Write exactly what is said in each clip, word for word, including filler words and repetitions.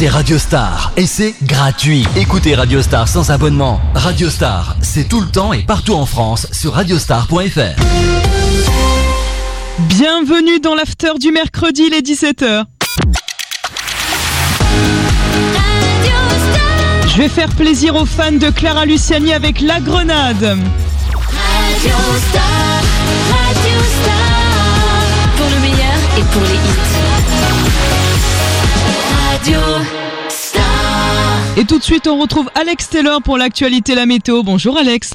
c'est Radio Star et c'est gratuit. Écoutez Radio Star sans abonnement. Radio Star, c'est tout le temps et partout en France sur radiostar point f r. Bienvenue dans l'after du mercredi, les dix-sept heures. Je vais faire plaisir aux fans de Clara Luciani avec La Grenade. Radio Star, Radio Star, pour le meilleur et pour les hits. Radio Star. Et tout de suite, on retrouve Alex Taylor pour l'actualité, la météo. Bonjour Alex.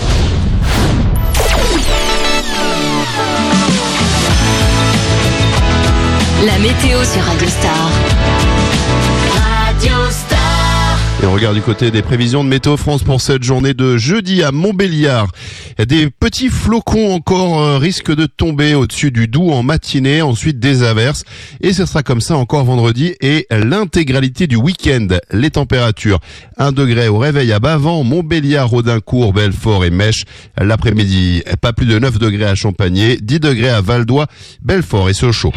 La météo sur Radio Star. Radio Star. Et on regarde du côté des prévisions de Météo France pour cette journée de jeudi à Montbéliard. Des petits flocons encore euh, risquent de tomber au-dessus du Doubs en matinée, ensuite des averses. Et ce sera comme ça encore vendredi et l'intégralité du week-end. Les températures, un degré au réveil à Bavans, Montbéliard, Audincourt, Belfort et Mèche. L'après-midi, pas plus de neuf degrés à Champagné, dix degrés à Val-d'Oie, Belfort et Sochaux.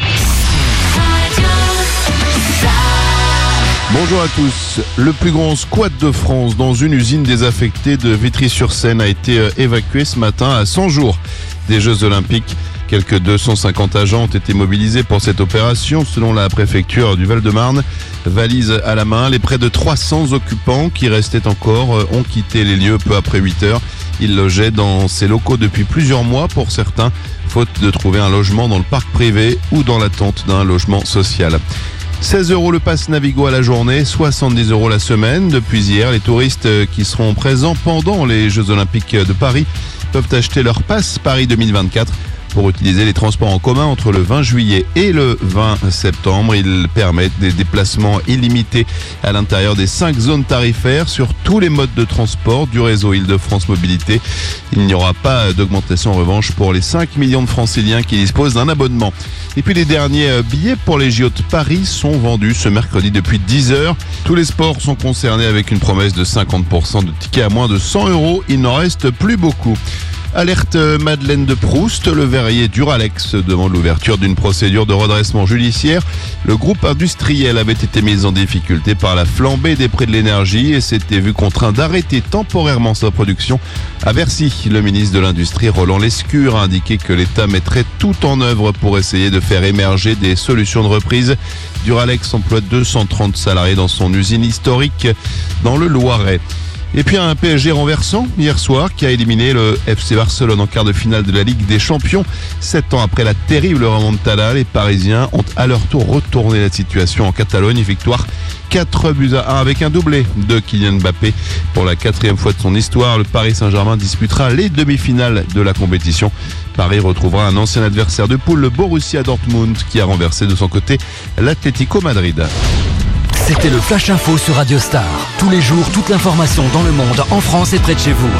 Bonjour à tous. Le plus grand squat de France dans une usine désaffectée de Vitry-sur-Seine a été évacué ce matin à cent jours des Jeux Olympiques. Quelques deux cent cinquante agents ont été mobilisés pour cette opération selon la préfecture du Val-de-Marne. Valise à la main, les près de trois cents occupants qui restaient encore ont quitté les lieux peu après huit heures. Ils logeaient dans ces locaux depuis plusieurs mois pour certains, faute de trouver un logement dans le parc privé ou dans l'attente d'un logement social. seize euros le pass Navigo à la journée, soixante-dix euros la semaine. Depuis hier, les touristes qui seront présents pendant les Jeux Olympiques de Paris peuvent acheter leur pass Paris deux mille vingt-quatre pour utiliser les transports en commun entre le vingt juillet et le vingt septembre. Ils permettent des déplacements illimités à l'intérieur des cinq zones tarifaires sur tous les modes de transport du réseau Île-de-France Mobilité. Il n'y aura pas d'augmentation en revanche pour les cinq millions de franciliens qui disposent d'un abonnement. Et puis les derniers billets pour les J O de Paris sont vendus ce mercredi depuis dix heures. Tous les sports sont concernés avec une promesse de cinquante pour cent de tickets à moins de cent euros. Il n'en reste plus beaucoup. Alerte Madeleine de Proust, le verrier Duralex demande l'ouverture d'une procédure de redressement judiciaire. Le groupe industriel avait été mis en difficulté par la flambée des prix de l'énergie et s'était vu contraint d'arrêter temporairement sa production à Bercy. Le ministre de l'Industrie, Roland Lescure, a indiqué que l'État mettrait tout en œuvre pour essayer de faire émerger des solutions de reprise. Duralex emploie deux cent trente salariés dans son usine historique dans le Loiret. Et puis un P S G renversant hier soir qui a éliminé le F C Barcelone en quart de finale de la Ligue des Champions. Sept ans après la terrible remontada, les Parisiens ont à leur tour retourné la situation en Catalogne. Victoire quatre buts à un avec un doublé de Kylian Mbappé. Pour la quatrième fois de son histoire, le Paris Saint-Germain disputera les demi-finales de la compétition. Paris retrouvera un ancien adversaire de poule, le Borussia Dortmund, qui a renversé de son côté l'Atlético Madrid. C'était le Flash Info sur Radio Star. Tous les jours, toute l'information dans le monde, en France et près de chez vous.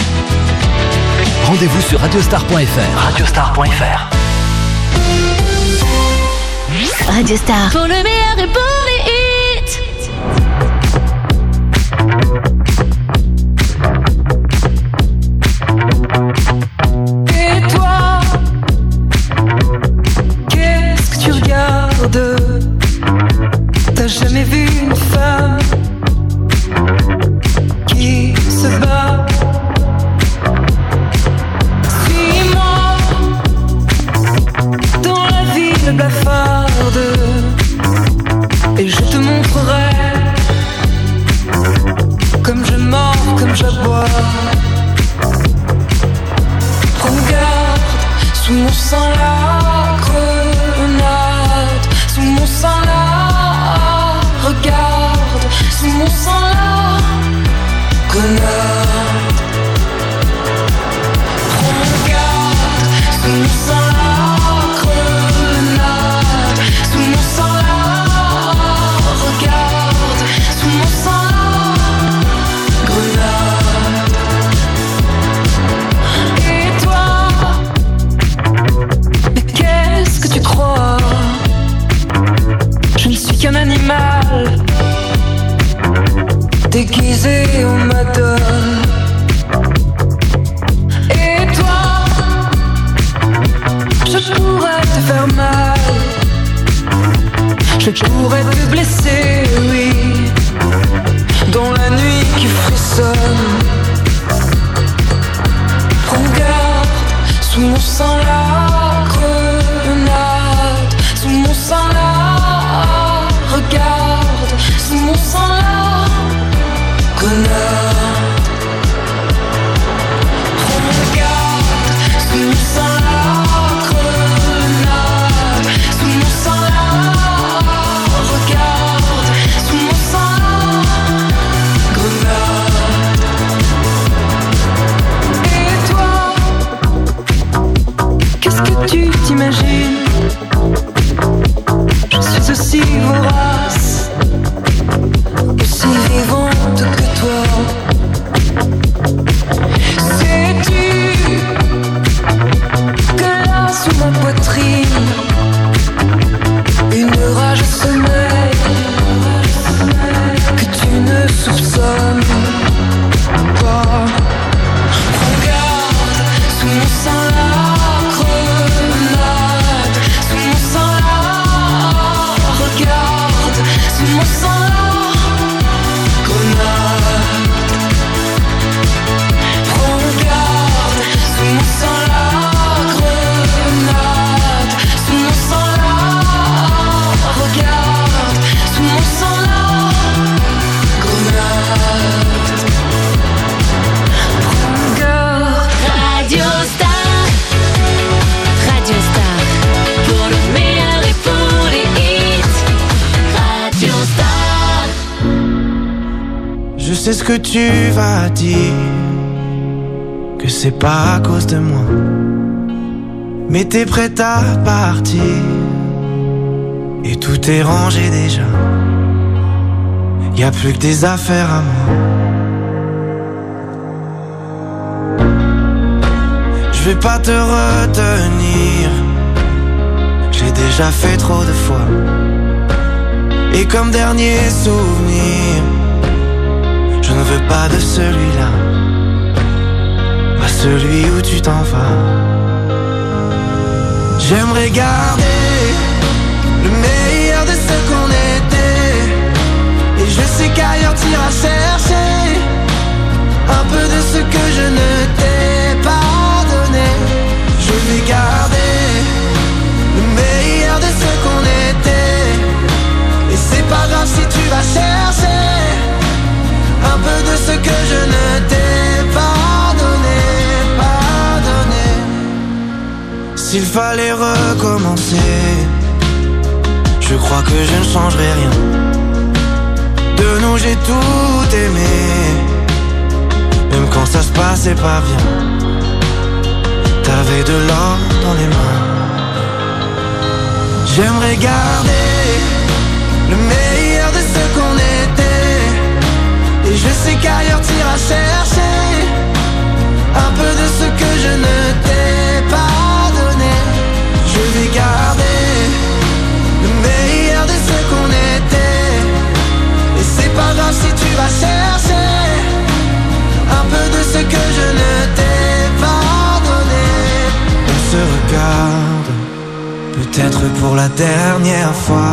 Rendez-vous sur radiostar point f r. radiostar point f r. Radio Star, pour le meilleur et pour les hits. Et toi, qu'est-ce que tu regardes? T'as jamais vu une femme qui se bat? Suis-moi dans la ville blafarde et je te montrerai comme je mords, comme j'aboie. Regarde, sous mon sang la grenade, sous mon sang la regarde, sous mon sang la grenade. Regarde, sous mon sang la grenade, sous mon sang la regarde, sous mon sang la grenade. Et toi, mais qu'est-ce que tu crois? Je ne suis qu'un animal déguisé en madone. Et toi, je pourrais te faire mal, je pourrais te blesser, oui. Sous mon sang la grenade, sous mon sang la regarde, sous mon sang la grenade. Regarde, sous mon sang la grenade, sous mon sang la regarde, sous mon sang la grenade. Et toi, qu'est-ce que tu t'imagines? Je suis aussi vorace, aussi vivante que toi. Sais-tu que là sous ma poitrine, une rage sommeille que tu ne soupçonnes pas? Regarde, sous mon sang la grenade, sous mon sang la regarde, sous mon sang la grenade. Regarde, sous mon sang la grenade, sous mon sang la regarde, sous mon sang la grenade. Regarde. Radio Star, Radio Star, pour le meilleur et pour les hits. Radio Star. Je sais ce que tu vas dire, que c'est pas à cause de moi, mais t'es prête à partir, et tout est rangé déjà. Y'a plus que des affaires à moi. Je vais pas te retenir, j'ai déjà fait trop de fois. Et comme dernier souvenir, je ne veux pas de celui-là, pas celui où tu t'en vas. J'aimerais garder le meilleur de ce qu'on était, et je sais qu'ailleurs t'iras chercher un peu de ce que je ne t'ai pas donné. Je vais garder le meilleur de ce qu'on était, et c'est pas grave si tu vas chercher un peu de ce que je ne t'ai pas donné, pas donné. S'il fallait recommencer, je crois que je ne changerai rien. De nous j'ai tout aimé, même quand ça se passait pas bien. T'avais de l'or dans les mains. J'aimerais garder le meilleur de ce qu'on était, et je sais qu'ailleurs t'iras chercher un peu de ce que je ne t'ai pas donné. Je vais garder le meilleur de ce qu'on était, et c'est pas grave si tu vas chercher un peu de ce que je ne t'ai pas donné. On se regarde, peut-être pour la dernière fois,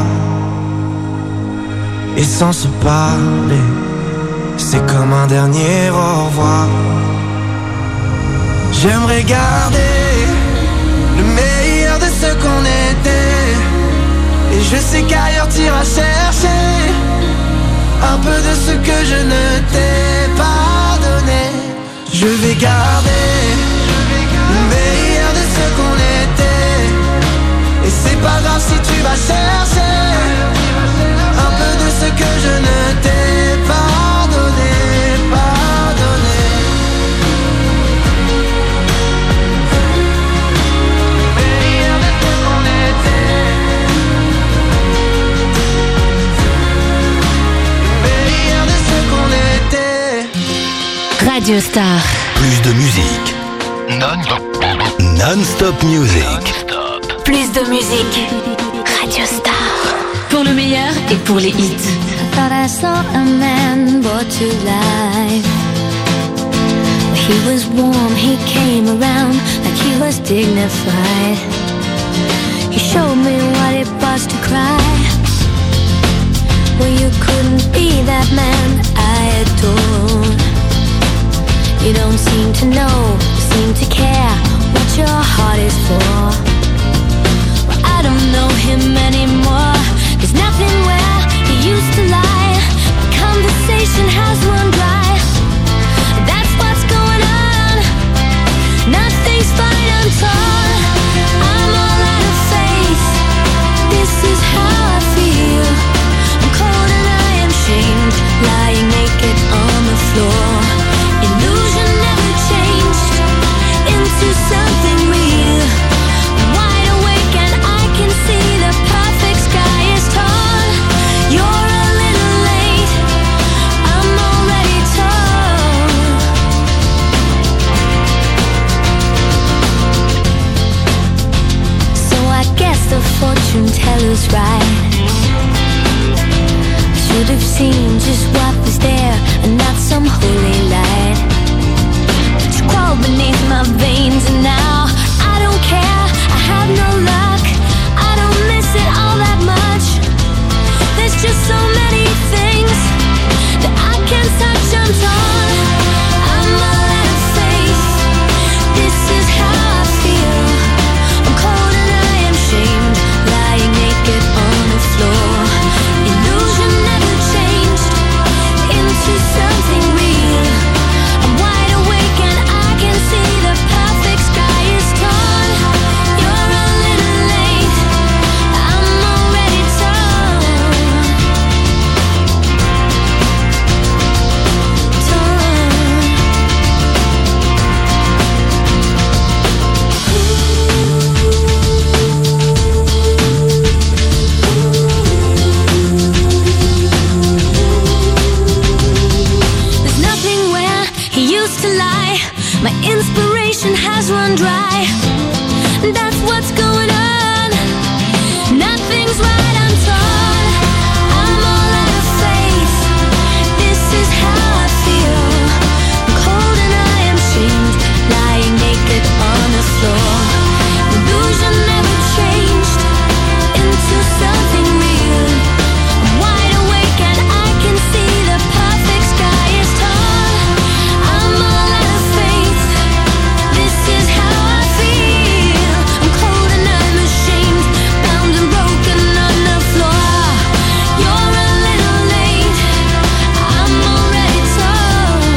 et sans se parler, c'est comme un dernier au revoir. J'aimerais garder le meilleur de ce qu'on était, et je sais qu'ailleurs t'iras chercher un peu de ce que je ne t'ai pas donné. Je vais garder le meilleur de ce qu'on était, et c'est pas grave si tu vas chercher un peu de ce que je ne t'ai pas donné, pas donné. Le meilleur de ce qu'on était, le meilleur de ce qu'on était. Radio Star. Plus de musique. Non. Non-stop music. Non-stop. Plus de musique. Radio Star. Pour le meilleur et pour les hits. I thought I saw a man brought to life. He was warm, he came around like he was dignified. He showed me what it was to cry. Well, you couldn't be that man I adored. You don't seem to know, seem to care what your heart before. Well, I don't know him anymore. There's nothing where he used to lie. My conversation has run dry. That's what's going on. Nothing's fine, I'm torn. I'm all out of faith. This is how I feel. I'm cold and I am shamed, lying naked on the floor. Illusion never changed into something real. I'm wide awake and I can see the perfect sky is torn. You're a little late, I'm already torn. So I guess the fortune teller's right. Should have seen just what was there and not some holy light. But you crawl beneath my veins and now I don't care, I have no luck. I don't miss it all that much. There's just so many things that I can't touch, I'm torn. I'm all out of faith. This is how I feel. I'm cold and I am shamed, lying naked on the floor. Illusion never changed into something real. I'm wide awake and I can see the perfect sky is torn. You're a little late, I'm already torn. There's nothing where he used to lie. My inspiration has run dry. That's what's going on. Nothing's right, I'm torn. I'm all out of faith. This is how I feel. I'm cold and I am shamed, lying naked on the floor. Illusion never changed into something real. I'm wide awake and I can see the perfect sky is torn. I'm all out of faith. This is how I feel. I'm cold and I'm ashamed, bound and broken on the floor. You're a little late, I'm already torn.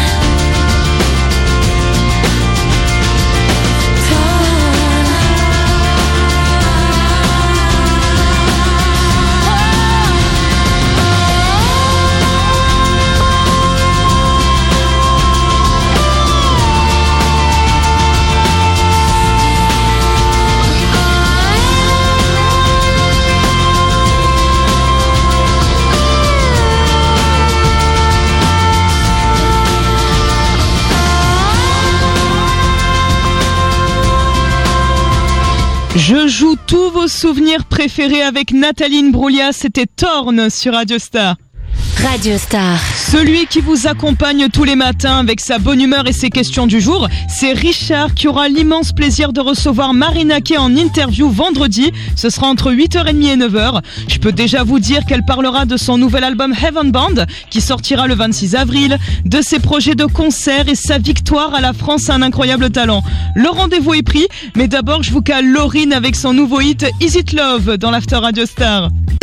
Je joue tous vos souvenirs préférés avec Nathalie Imbruglia, c'était Torn sur Radio Star. Radio Star. Celui qui vous accompagne tous les matins avec sa bonne humeur et ses questions du jour, c'est Richard qui aura l'immense plaisir de recevoir Marina Kaye en interview vendredi. Ce sera entre huit heures trente et neuf heures. Je peux déjà vous dire qu'elle parlera de son nouvel album Heaven Band qui sortira le vingt-six avril, de ses projets de concert et sa victoire à la France a un incroyable talent. Le rendez-vous est pris, mais d'abord je vous cale Lauryn avec son nouveau hit Is It Love dans l'After Radio Star.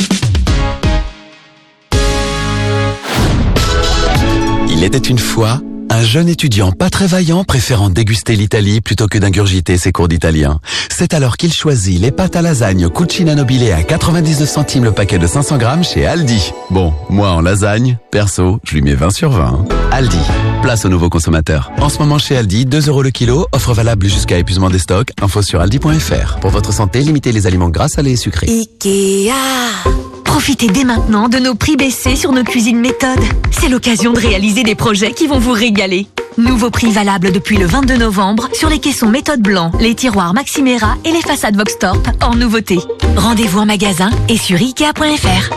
Il était une fois un jeune étudiant pas très vaillant préférant déguster l'Italie plutôt que d'ingurgiter ses cours d'italien. C'est alors qu'il choisit les pâtes à lasagne Cucina Nobile à quatre-vingt-dix-neuf centimes le paquet de cinq cents grammes chez Aldi. Bon, moi en lasagne, perso, je lui mets vingt sur vingt. Aldi, place aux nouveaux consommateurs. En ce moment chez Aldi, deux euros le kilo, offre valable jusqu'à épuisement des stocks. Info sur aldi point f r. Pour votre santé, limitez les aliments gras, salés et sucrés. Ikea. Profitez dès maintenant de nos prix baissés sur nos cuisines méthodes. C'est l'occasion de réaliser des projets qui vont vous régaler. Nouveau prix valable depuis le vingt-deux novembre sur les caissons méthode blanc, les tiroirs Maximera et les façades Voxtorp en nouveauté. Rendez-vous en magasin et sur ikea point f r.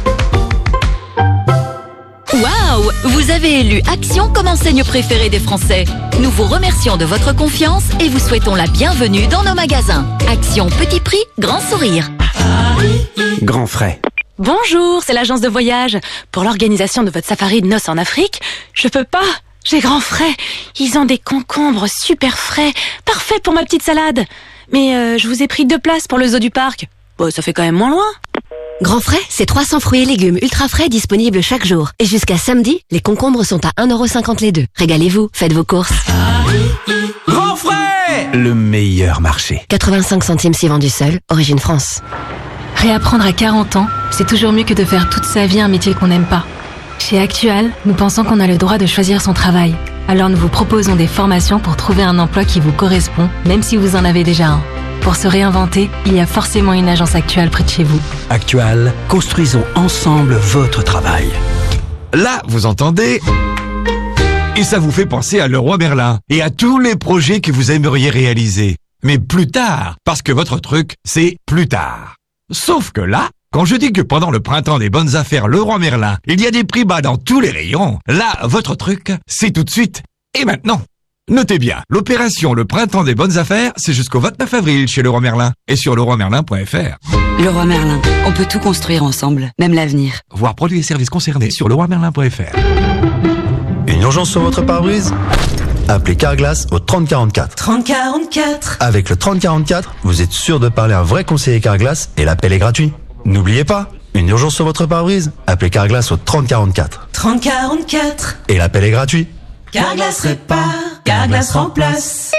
Waouh! Vous avez élu Action comme enseigne préférée des Français. Nous vous remercions de votre confiance et vous souhaitons la bienvenue dans nos magasins. Action petit prix, grand sourire. Grand frais. Bonjour, c'est l'agence de voyage. Pour l'organisation de votre safari de noces en Afrique, je peux pas. j'ai Grand Frais. Ils ont des concombres super frais, parfaits pour ma petite salade. Mais euh, je vous ai pris deux places pour le zoo du parc. Bon, ça fait quand même moins loin. Grand Frais, c'est trois cents fruits et légumes ultra frais disponibles chaque jour. Et jusqu'à samedi, les concombres sont à un euro cinquante les deux. Régalez-vous, faites vos courses. Grand Frais, le meilleur marché. quatre-vingt-cinq centimes si vendu seul, origine France. Réapprendre à quarante ans, c'est toujours mieux que de faire toute sa vie un métier qu'on n'aime pas. Chez Actual, nous pensons qu'on a le droit de choisir son travail. Alors nous vous proposons des formations pour trouver un emploi qui vous correspond, même si vous en avez déjà un. Pour se réinventer, il y a forcément une agence Actual près de chez vous. Actual, construisons ensemble votre travail. Là, vous entendez ? Et ça vous fait penser à Leroy Merlin et à tous les projets que vous aimeriez réaliser. Mais plus tard, parce que votre truc, c'est plus tard. Sauf que là, quand je dis que pendant le printemps des bonnes affaires Leroy Merlin, il y a des prix bas dans tous les rayons, là, votre truc, c'est tout de suite et maintenant. Notez bien, l'opération Le Printemps des Bonnes Affaires, c'est jusqu'au vingt-neuf avril chez Leroy Merlin et sur leroy merlin point f r. Leroy Merlin, on peut tout construire ensemble, même l'avenir. Voir produits et services concernés sur leroy merlin point f r. Une urgence sur votre pare-brise ? Appelez Carglass au trente quarante-quatre. trente quarante-quatre. Avec le trente quarante-quatre, vous êtes sûr de parler à un vrai conseiller Carglass et l'appel est gratuit. N'oubliez pas, une urgence sur votre pare-brise ? Appelez Carglass au trente quarante-quatre. trente quarante-quatre. Et l'appel est gratuit. Carglass répare, Carglass remplace.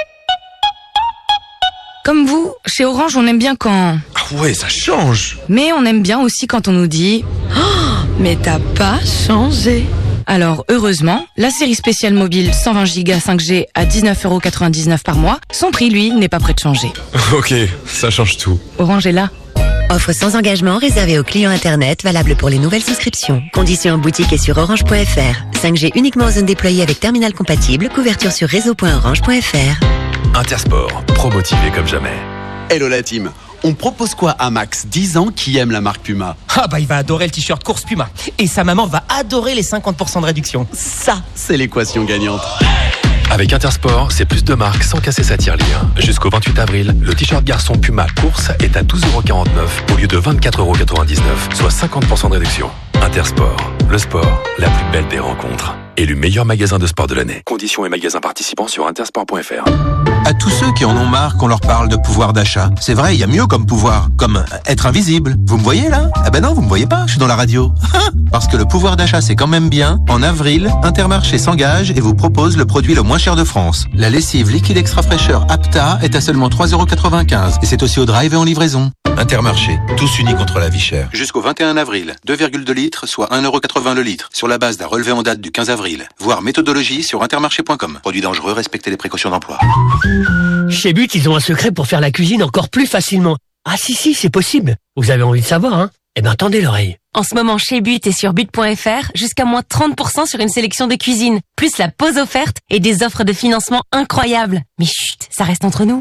Comme vous, chez Orange, on aime bien quand... Ah ouais, ça change. Mais on aime bien aussi quand on nous dit oh, mais t'as pas changé. Alors, heureusement, la série spéciale mobile cent vingt giga cinq G à dix-neuf euros quatre-vingt-dix-neuf par mois, son prix, lui, n'est pas prêt de changer. Ok, ça change tout. Orange est là. Offre sans engagement réservée aux clients Internet, valable pour les nouvelles souscriptions. Conditions en boutique et sur orange point f r. cinq G uniquement en zone déployée avec terminal compatible. Couverture sur réseau point orange point f r. Intersport, pro-motivé comme jamais. Hello la team. On propose quoi à Max, dix ans, qui aime la marque Puma? Ah bah il va adorer le t-shirt course Puma. Et sa maman va adorer les cinquante pour cent de réduction. Ça, c'est l'équation gagnante. Avec Intersport, c'est plus de marques sans casser sa tirelire. Jusqu'au vingt-huit avril, le t-shirt garçon Puma course est à douze euros quarante-neuf au lieu de vingt-quatre euros quatre-vingt-dix-neuf, soit cinquante pour cent de réduction. Intersport, le sport, la plus belle des rencontres. Élu meilleur magasin de sport de l'année. Conditions et magasins participants sur intersport point f r. À tous ceux qui en ont marre qu'on leur parle de pouvoir d'achat. C'est vrai, il y a mieux comme pouvoir, comme être invisible. Vous me voyez là? Ah ben non, vous me voyez pas, je suis dans la radio. Parce que le pouvoir d'achat c'est quand même bien. En avril, Intermarché s'engage et vous propose le produit le moins cher de France. La lessive liquide extra fraîcheur Apta est à seulement trois euros quatre-vingt-quinze et c'est aussi au drive et en livraison. Intermarché, tous unis contre la vie chère. Jusqu'au vingt et un avril, deux virgule deux litres, soit un euro quatre-vingts le litre, sur la base d'un relevé en date du quinze avril. Voir méthodologie sur intermarché point com. Produit dangereux, respectez les précautions d'emploi. Chez But, ils ont un secret pour faire la cuisine encore plus facilement. Ah si, si, c'est possible. Vous avez envie de savoir, hein? Eh ben, tendez l'oreille. En ce moment, chez But et sur but point f r, jusqu'à moins trente pour cent sur une sélection de cuisine, plus la pause offerte et des offres de financement incroyables. Mais chut, ça reste entre nous.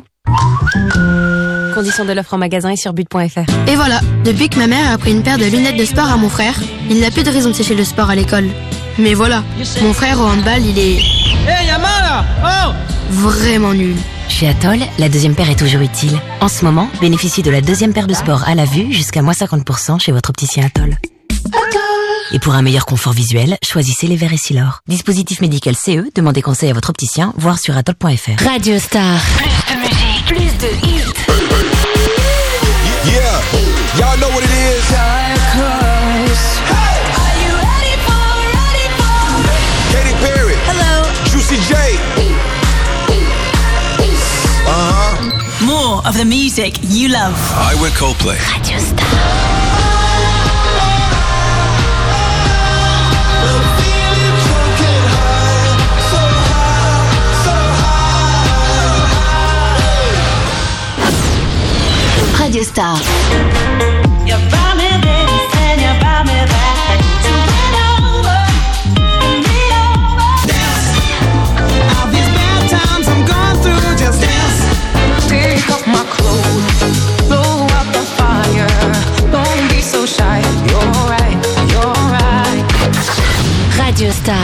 Conditions de l'offre en magasin et sur but point f r. Et voilà, depuis que ma mère a pris une paire de lunettes de sport à mon frère, il n'a plus de raison de sécher le sport à l'école. Mais voilà, mon frère au handball, il est... Hey, y'a mal là! Oh! Vraiment nul. Chez Atoll, la deuxième paire est toujours utile. En ce moment, bénéficiez de la deuxième paire de sport à la vue jusqu'à moins cinquante pour cent chez votre opticien Atoll. Et pour un meilleur confort visuel, choisissez les verres Essilor. Dispositif médical C E, demandez conseil à votre opticien, voire sur atoll point f r. Radio Star. Plus de musique, plus de hits. Yeah, y'all know what it is. Hey, are you ready for, ready for? Katy Perry. Hello. Juicy J. Uh-huh. More of the music you love. I wear Coldplay. Radio Star. Radio Star. Radio Star.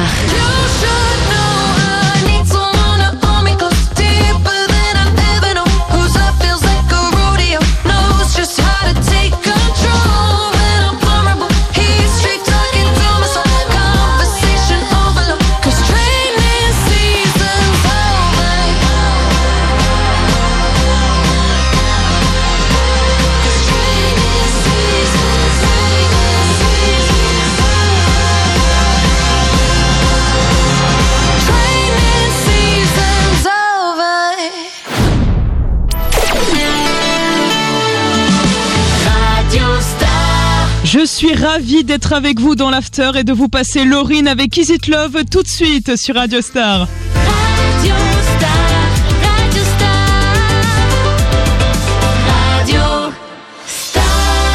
Je suis ravie d'être avec vous dans l'after et de vous passer Lauryn avec Is It Love tout de suite sur Radio Star. Radio Star, Radio Star,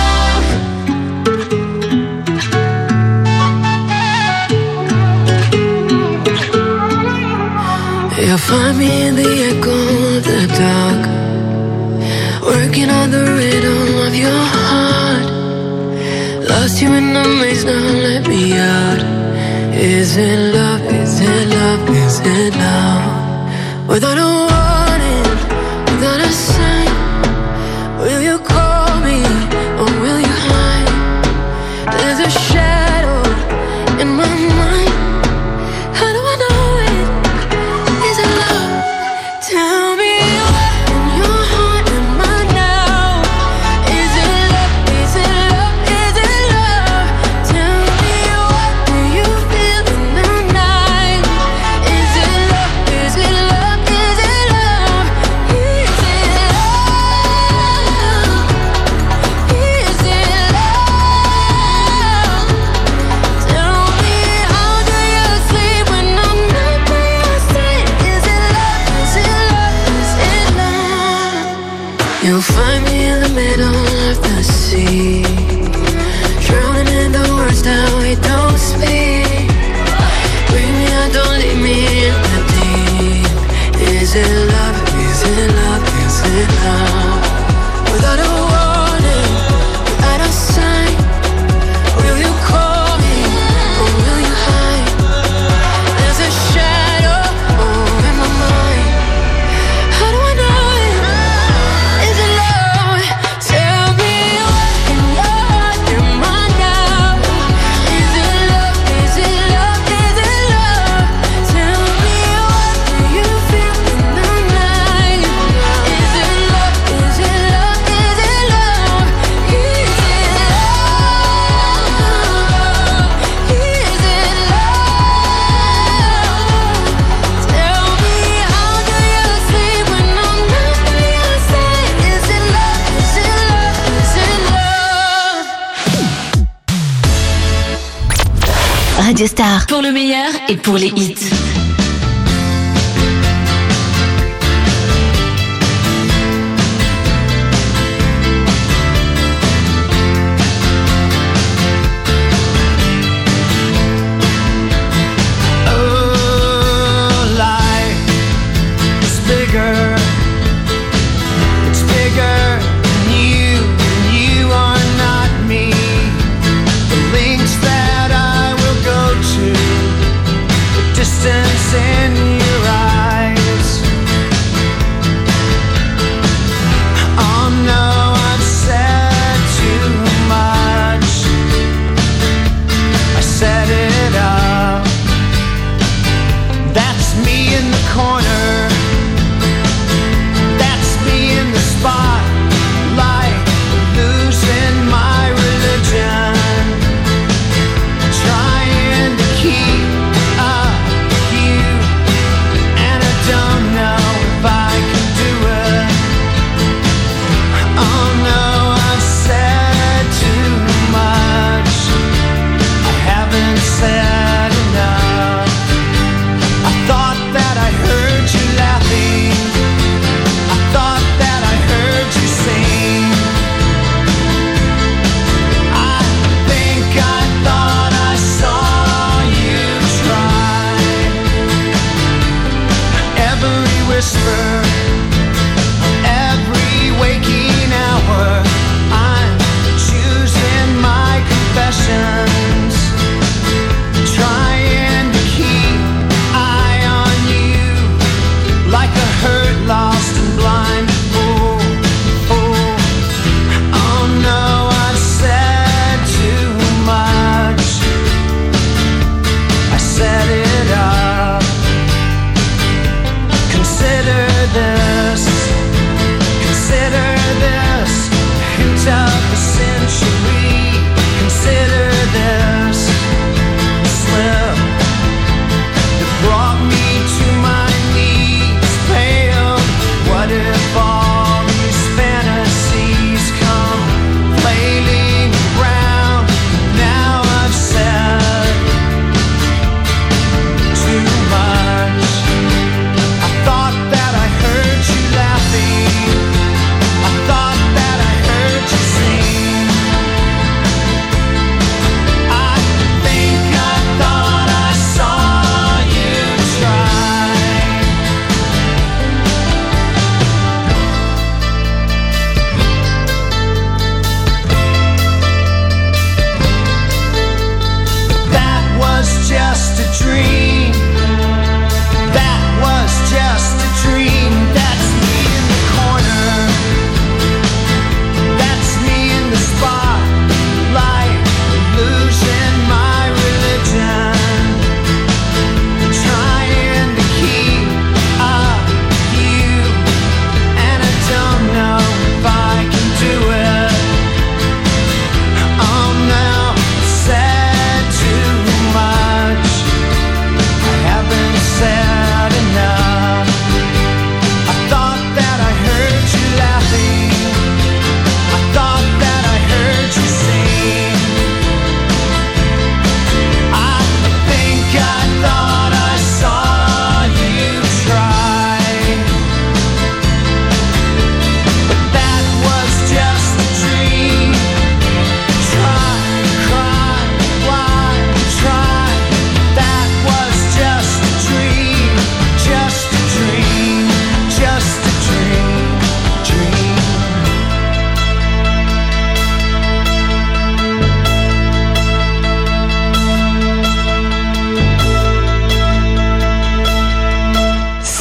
Radio Star. You'll find me in the echo of the dark, working on the rhythm of your heart. Lost you in the maze, now let me out. Is it love, is it love, is it love? Without a warning, without a sign, will you call me or will you hide? There's a shadow in my mind. How do I know it? Is it love? Tell me what in your heart am I now? Is it love, is it love, is it love? Tell me what do you feel in the night? Is it love, is it love, is it love? Is it love? Is it love? Tell me how do you sleep when I'm not by your side? Is it love, is it love, is it love? You'll find me in the middle of the sea, drowning in the words that we don't speak. Bring me out, don't leave me in the deep. Is it love, is it love, is it love? Without a warning, without a sign, will you call me or will you hide? There's a shadow over my mind. How do I know it? Is it love? Tell me what in your heart am I now? Is it love? Is it love? Is it love? Tell me what do you feel in the night? Is it love? Is it love? Is it love? Is it love? Is it love? Tell me how do you sleep when I'm not by your side? Is it love? Is it love? Is it love? Radio Star. Pour le meilleur et pour les hits. Oh, life is bigger. It's bigger than you, and you are not me. The links that I will go to, the distance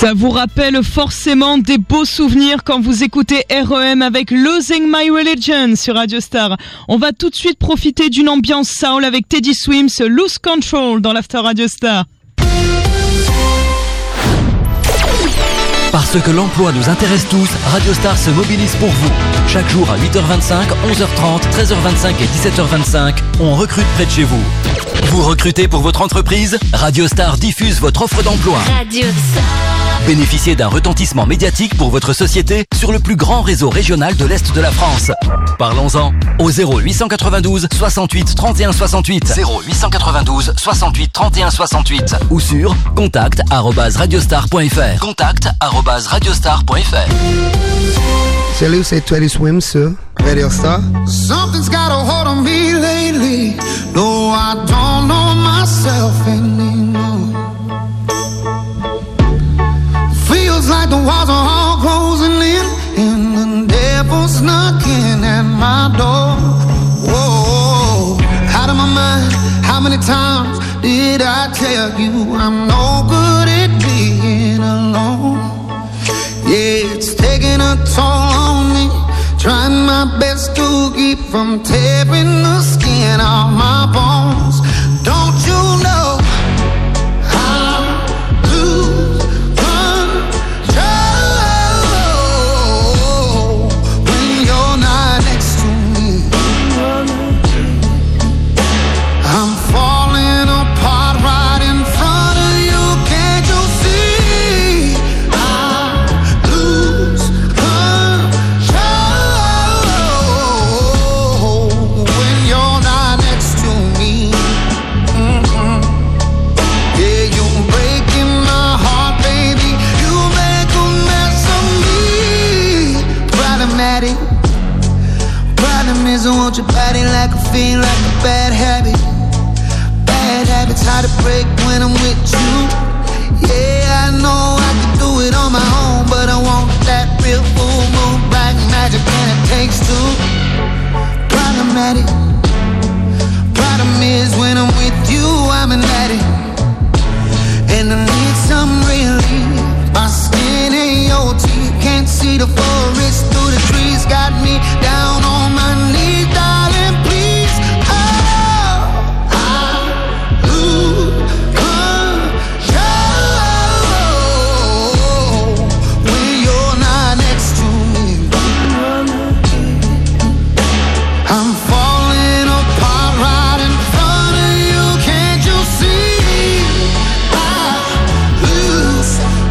Ça vous rappelle forcément des beaux souvenirs quand vous écoutez R E M avec Losing My Religion sur Radio Star. On va tout de suite profiter d'une ambiance soul avec Teddy Swims, Lose Control dans l'After Radio Star. Parce que l'emploi nous intéresse tous, Radio Star se mobilise pour vous. Chaque jour à huit heures vingt-cinq, onze heures trente, treize heures vingt-cinq et dix-sept heures vingt-cinq, on recrute près de chez vous. Vous recrutez pour votre entreprise ? Radio Star diffuse votre offre d'emploi. Radio Star. Bénéficiez d'un retentissement médiatique pour votre société sur le plus grand réseau régional de l'Est de la France. Parlons-en au zéro huit cent quatre-vingt-douze soixante-huit trente et un soixante-huit. zéro huit cent quatre-vingt-douze soixante-huit trente et un soixante-huit. Ou sur contact arobase radiostar point fr. Contact arobase radiostar point fr. Salut, c'est Teddy Swims sur Radio Star. Something's got a hold on me lately. No, I don't know myself anymore. Feels like the walls are all closing in, and the devil's knocking at my door. Whoa, out of my mind. How many times did I tell you I'm no good at being alone? Yeah, it's taking a toll on me. Trying my best to keep from tearing the skin off my bones. Don't you know I lose control when you're not next to me? I'm falling apart right in front of you. Can't you see? I lose control when you're not next to me. Mm-mm. Yeah, you're breaking my heart, baby. You make a mess of me. Problematic. Problem is I want your body like I feel like a bad habit. Bad habits hard to break when I'm with you. Yeah, I know I can do it on my own, but I want that real full moon black magic, and it takes two. Problematic. Problem is when I'm with you, I'm an addict, and I need some relief. My skin ain't your teeth, can't see the forest through the trees. Got me down on my knees, darling, please. Oh, I lose control when you're not next to me. I'm falling apart right in front of you. Can't you see? I lose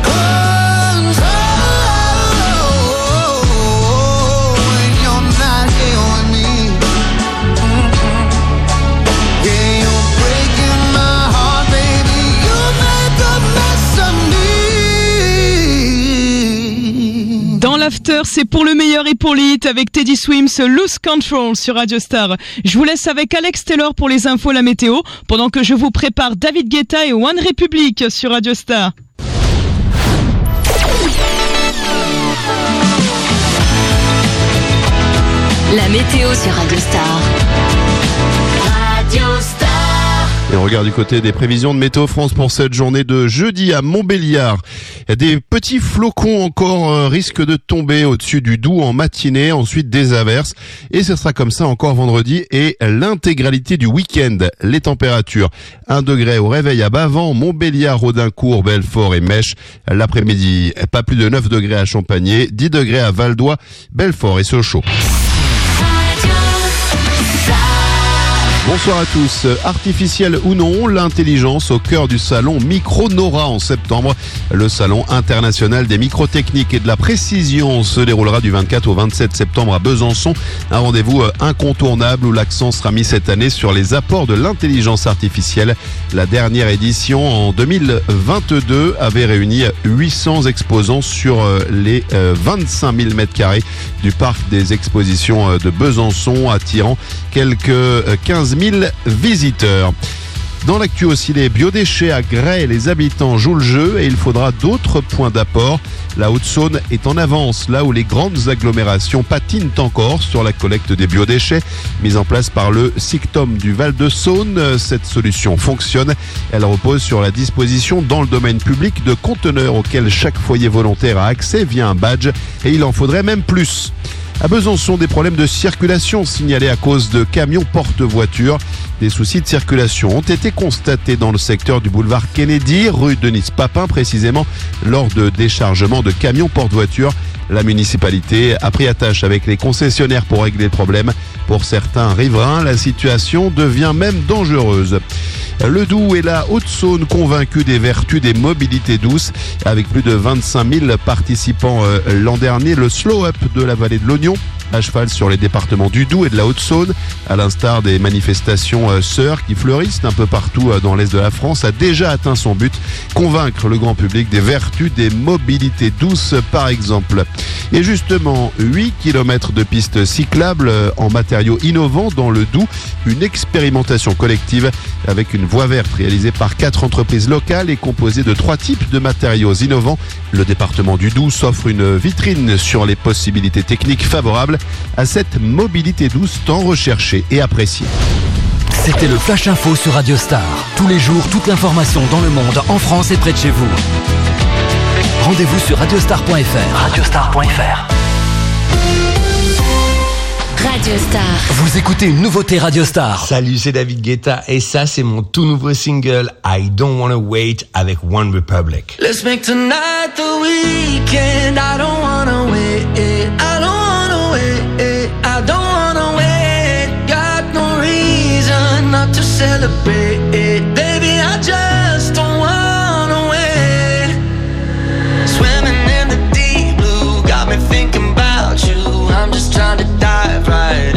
control when you're not here with me. Mm-mm. Yeah, you're breaking my heart, baby. You make a mess of me. Dans l'after, c'est pour le meilleur et pour les hits avec Teddy Swims, Lose Control sur Radio Star. Je vous laisse avec Alex Taylor pour les infos, la météo, pendant que je vous prépare David Guetta et One Republic sur Radio Star. La météo sur Radio Star. Radio Star. Et on regarde du côté des prévisions de Météo France pour cette journée de jeudi à Montbéliard. Des petits flocons encore euh, risquent de tomber au-dessus du Doubs en matinée, ensuite des averses. Et ce sera comme ça encore vendredi et l'intégralité du week-end. Les températures, un degré au réveil à Bavans, Montbéliard, Audincourt, Belfort et Mèche. L'après-midi, pas plus de neuf degrés à Champagné, dix degrés à Val-d'Oie, Belfort et Sochaux. Bonsoir à tous. Artificielle ou non, l'intelligence au cœur du salon Micronora en septembre. Le salon international des microtechniques et de la précision se déroulera du vingt-quatre au vingt-sept septembre à Besançon. Un rendez-vous incontournable où l'accent sera mis cette année sur les apports de l'intelligence artificielle. La dernière édition en deux mille vingt-deux avait réuni huit cents exposants sur les vingt-cinq mille mètres carrés du parc des expositions de Besançon, attirant quelques quinze mille visiteurs. Dans l'actu aussi, les biodéchets à Gray, les habitants jouent le jeu et il faudra d'autres points d'apport. La Haute-Saône est en avance, là où les grandes agglomérations patinent encore sur la collecte des biodéchets. Mise en place par le SICTOM du Val-de-Saône, cette solution fonctionne. Elle repose sur la disposition dans le domaine public de conteneurs auxquels chaque foyer volontaire a accès via un badge et il en faudrait même plus. À Besançon, des problèmes de circulation signalés à cause de camions porte-voitures. Des soucis de circulation ont été constatés dans le secteur du boulevard Kennedy, rue Denis-Papin précisément, lors de déchargements de camions porte-voitures. La municipalité a pris attache avec les concessionnaires pour régler le problème. Pour certains riverains, la situation devient même dangereuse. Le Doubs et la Haute-Saône convaincus des vertus des mobilités douces. Avec plus de vingt-cinq mille participants euh, l'an dernier, le Slow Up de la vallée de l'Oignon, à cheval sur les départements du Doubs et de la Haute-Saône, à l'instar des manifestations euh, sœurs qui fleurissent un peu partout euh, dans l'est de la France, a déjà atteint son but, convaincre le grand public des vertus des mobilités douces par exemple. Et justement, huit kilomètres de pistes cyclables euh, en matériaux innovants dans le Doubs, une expérimentation collective avec une voie verte réalisée par quatre entreprises locales et composée de trois types de matériaux innovants. Le département du Doubs s'offre une vitrine sur les possibilités techniques favorables à cette mobilité douce tant recherchée et appréciée. C'était le Flash Info sur Radio Star. Tous les jours, toute l'information dans le monde, en France et près de chez vous. Rendez-vous sur radiostar point f r. radiostar point f r. Radio Star. Vous écoutez une nouveauté Radio Star. Salut, c'est David Guetta et ça c'est mon tout nouveau single I Don't Wanna Wait avec One Republic. Let's make tonight the weekend. I don't wanna wait. I don't wanna wait. I don't wanna wait. Got no reason not to celebrate. Baby, I just don't wanna wait. Swimming in the deep blue got me thinking about you. I'm just trying to dive right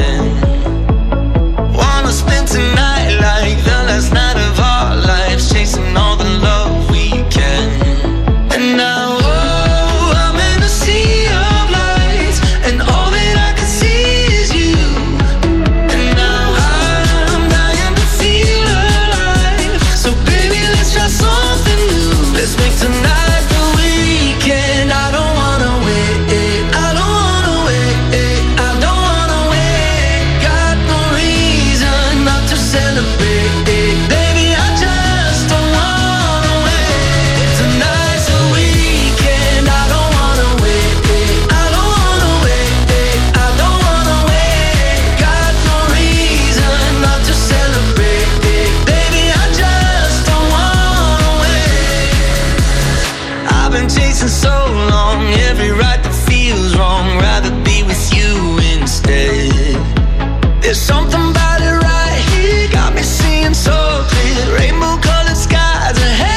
in. Wanna spend tonight like the last night of our lives, chasing all the love we can. And now, oh, I'm in a sea of lights, and all that I can see is you. And now I'm dying to feel alive. So baby, let's try something new. Let's make tonight the weekend. I don't wanna wait. I don't wanna wait. I don't wanna wait. Got no reason not to celebrate. Baby, I just don't wanna wait. Tonight's the weekend. I don't wanna wait. I don't wanna wait. I don't wanna wait. Got no reason not to celebrate. Baby, I just don't wanna wait. I've been chasing so long, every right that feels wrong. Rather be with you instead. There's something about it right here, got me seeing so clear. Rainbow colored skies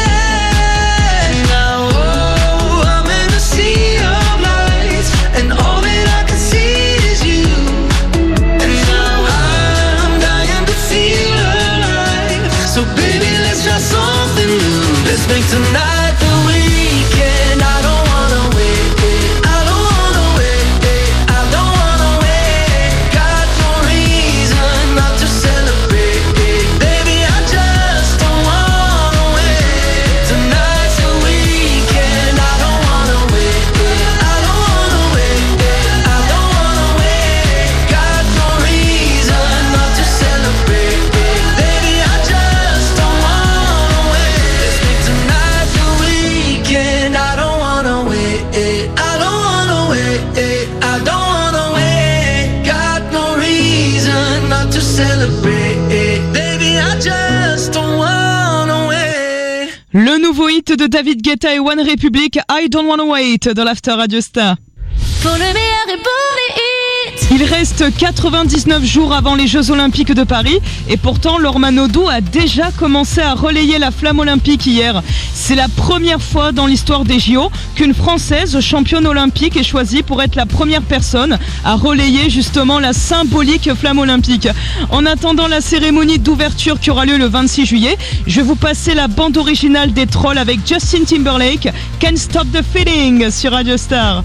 ahead. Now, oh, I'm in a sea of lights, and all that I can see is you. And now I'm dying to feel alive. So baby, let's try something new. Let's make tonight the weekend. I don't wanna wait. I don't wanna wait. I don't wanna wait. Got no reason not to celebrate. Baby, I just don't wanna wait. Tonight's the weekend. I don't wanna wait. I don't wanna wait. I don't wanna wait. Got no reason not to celebrate. Baby, I just don't wanna wait. Let's make tonight the weekend. I don't wanna wait. I don't wanna wait. I don't wanna wait. Got no reason not to celebrate. Baby, I just don't wanna wait. Le nouveau hit de David Guetta et One Republic, I Don't Wanna Wait, dans l'After Radio Star. Pour le meilleur et pour les hits. Il reste quatre-vingt-dix-neuf jours avant les Jeux Olympiques de Paris et pourtant Lorman Odou a déjà commencé à relayer la flamme olympique hier. C'est la première fois dans l'histoire des J O qu'une Française championne olympique est choisie pour être la première personne à relayer justement la symbolique flamme olympique. En attendant la cérémonie d'ouverture qui aura lieu le vingt-six juillet, je vais vous passer la bande originale des Trolls avec Justin Timberlake, Can't Stop the Feeling sur Radio Star.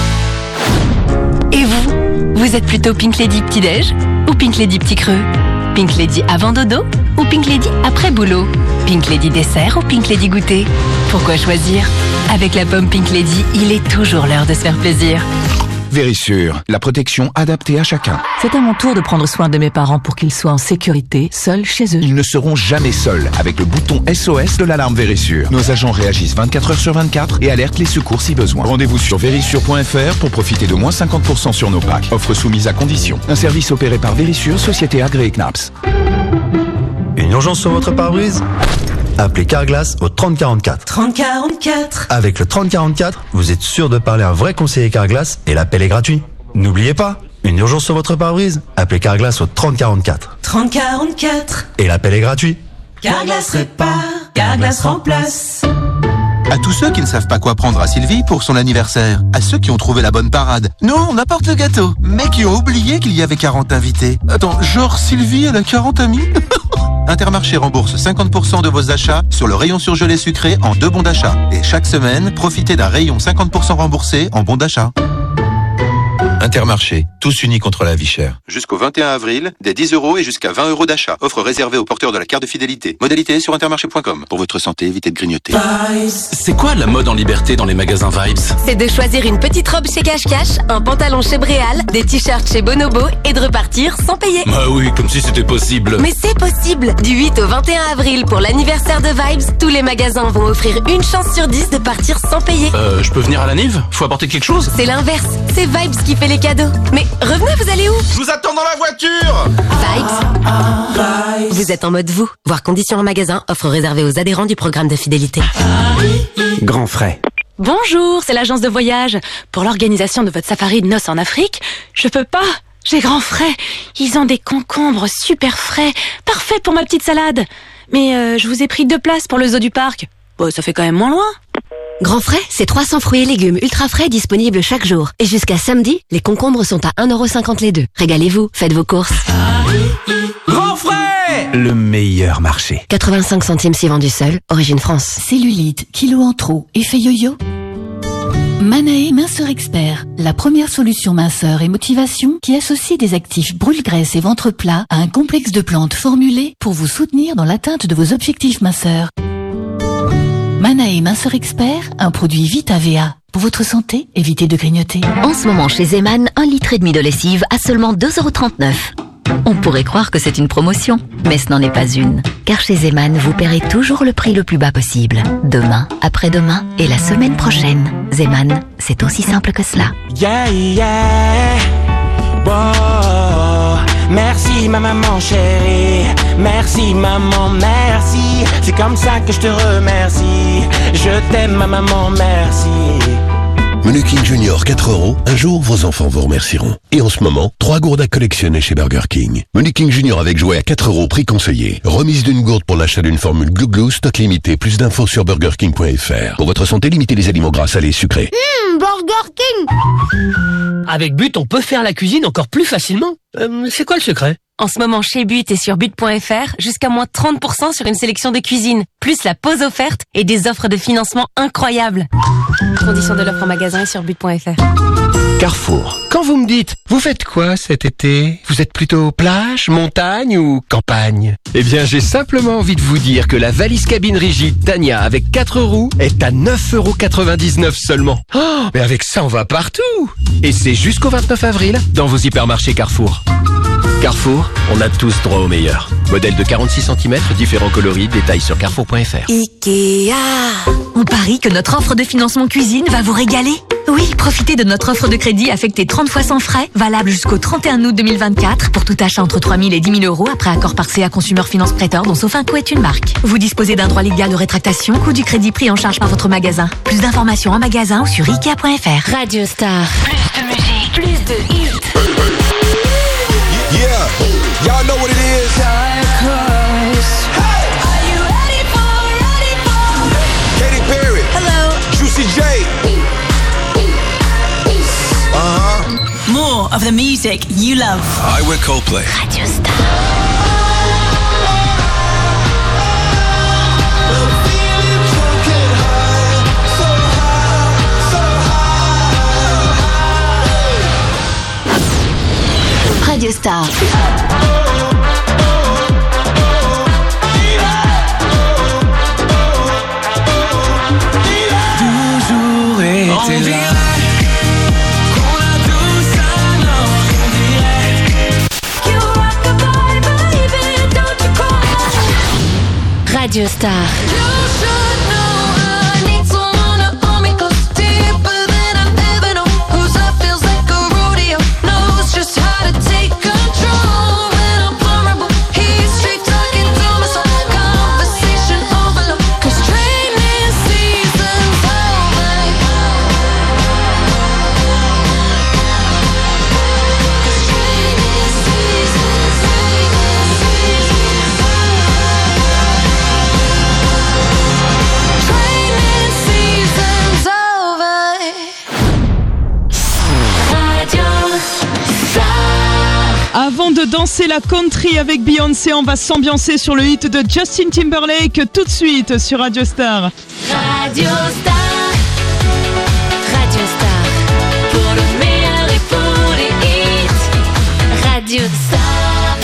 Et vous, vous êtes plutôt Pink Lady Petit Déj ou Pink Lady Petit Creux? Pink Lady avant dodo ou Pink Lady après boulot? Pink Lady dessert ou Pink Lady goûter? Pourquoi choisir? Avec la pomme Pink Lady, il est toujours l'heure de se faire plaisir. Vérissure, la protection adaptée à chacun. C'est à mon tour de prendre soin de mes parents pour qu'ils soient en sécurité, seuls chez eux. Ils ne seront jamais seuls avec le bouton S O S de l'alarme Vérissure. Nos agents réagissent vingt-quatre heures sur vingt-quatre et alertent les secours si besoin. Rendez-vous sur vérissure point f r pour profiter de moins cinquante pour cent sur nos packs. Offre soumise à condition. Un service opéré par Vérissure, société agréée C N A P S. Une urgence sur votre pare-brise? Appelez Carglass au trente quarante-quatre. trente quarante-quatre. Avec le trente quarante-quatre, vous êtes sûr de parler à un vrai conseiller Carglass et l'appel est gratuit. N'oubliez pas, une urgence sur votre pare-brise? Appelez Carglass au trente quarante-quatre. trente quarante-quatre. Et l'appel est gratuit. Carglass répare, Carglass remplace. À tous ceux qui ne savent pas quoi prendre à Sylvie pour son anniversaire. À ceux qui ont trouvé la bonne parade. Non, on apporte le gâteau. Mais qui ont oublié qu'il y avait quarante invités. Attends, genre Sylvie, elle a quarante amis? Intermarché rembourse cinquante pour cent de vos achats sur le rayon surgelé sucré en deux bons d'achat. Et chaque semaine, profitez d'un rayon cinquante pour cent remboursé en bons d'achat. Intermarché, tous unis contre la vie chère. Jusqu'au vingt et un avril, des dix euros et jusqu'à vingt euros d'achat. Offre réservée aux porteurs de la carte de fidélité. Modalité sur intermarché point com. Pour votre santé, évitez de grignoter. C'est quoi la mode en liberté dans les magasins Vibes? C'est de choisir une petite robe chez Cash Cash, un pantalon chez Bréal, des t-shirts chez Bonobo et de repartir sans payer. Bah oui, comme si c'était possible. Mais c'est possible. Du huit au vingt et un avril pour l'anniversaire de Vibes, tous les magasins vont offrir une chance sur dix de partir sans payer. Euh, je peux venir à la Nive? Faut apporter quelque chose? C'est l'inverse. C'est Vibes qui fait les cadeaux. Mais revenez, vous allez où? Je vous attends dans la voiture. Vibes. Vous êtes en mode vous. Voir conditions en magasin, offre réservée aux adhérents du programme de fidélité. Grand frais. Bonjour, c'est l'agence de voyage. Pour l'organisation de votre safari de noces en Afrique, je peux pas. J'ai grand frais. Ils ont des concombres super frais, parfaits pour ma petite salade. Mais euh, je vous ai pris deux places pour le zoo du parc. Bon, ça fait quand même moins loin. Grand frais, c'est trois cents fruits et légumes ultra frais disponibles chaque jour. Et jusqu'à samedi, les concombres sont à un euro cinquante les deux. Régalez-vous, faites vos courses. Grand frais! Le meilleur marché. quatre-vingt-cinq centimes si vendu seul, origine France. Cellulite, kilo en trop, effet yo-yo. Manae Minceur Expert, la première solution minceur et motivation qui associe des actifs brûle-graisse et ventre plat à un complexe de plantes formulées pour vous soutenir dans l'atteinte de vos objectifs minceurs. Manae Minceur Expert, un produit Vita V A. Pour votre santé, évitez de grignoter. En ce moment chez Zeman, un litre et demi de lessive à seulement deux euros trente-neuf. On pourrait croire que c'est une promotion, mais ce n'en est pas une. Car chez Zeman, vous paierez toujours le prix le plus bas possible. Demain, après-demain et la semaine prochaine. Zeman, c'est aussi simple que cela. Yeah, yeah. Wow. Merci ma maman chérie. Merci maman, merci. C'est comme ça que je te remercie. Je t'aime ma maman, merci. Menu King Junior quatre euros. Un jour, vos enfants vous remercieront. Et en ce moment, trois gourdes à collectionner chez Burger King. Menu King Junior avec jouet à quatre euros, prix conseillé. Remise d'une gourde pour l'achat d'une formule Glou Glou, stock limité. Plus d'infos sur burger king point f r. Pour votre santé, limitez les aliments gras, salés et sucrés. Mmh, Burger King. Avec But, on peut faire la cuisine encore plus facilement. Euh, c'est quoi le secret? En ce moment, chez But et sur but point f r, jusqu'à moins trente pour cent sur une sélection de cuisine, plus la pause offerte et des offres de financement incroyables. Conditions de l'offre en magasin et sur but point f r. Carrefour. Quand vous me dites, vous faites quoi cet été? Vous êtes plutôt plage, montagne ou campagne? Eh bien, j'ai simplement envie de vous dire que la valise cabine rigide Tania avec quatre roues est à neuf euros quatre-vingt-dix-neuf seulement. Oh, mais avec ça, on va partout! Et c'est jusqu'au vingt-neuf avril dans vos hypermarchés Carrefour. Carrefour, on a tous droit au meilleur. Modèle de quarante-six centimètres, différents coloris, détails sur carrefour point f r. Ikea. On parie que notre offre de financement cuisine va vous régaler. Oui, profitez de notre offre de crédit affectée trente fois sans frais, valable jusqu'au trente et un août deux mille vingt-quatre pour tout achat entre trois mille et dix mille euros après accord par C A Consumer Finance Prêteur dont Sofinco est une marque. Vous disposez d'un droit légal de rétractation, coût du crédit pris en charge par votre magasin. Plus d'informations en magasin ou sur ikea point f r. Radio Star. Plus de musique, plus de hits. Yeah, y'all know what it is. Dark horse. Hey! Are you ready for, ready for? Katy Perry. Hello. Juicy J. Uh-huh. More of the music you love. I wear Coldplay. Radio Star. Radio Star. Radio Star. Avant de danser la country avec Beyoncé, on va s'ambiancer sur le hit de Justin Timberlake tout de suite sur Radio Star. Radio Star, Radio Star, pour le meilleur et pour les hits. Radio Star.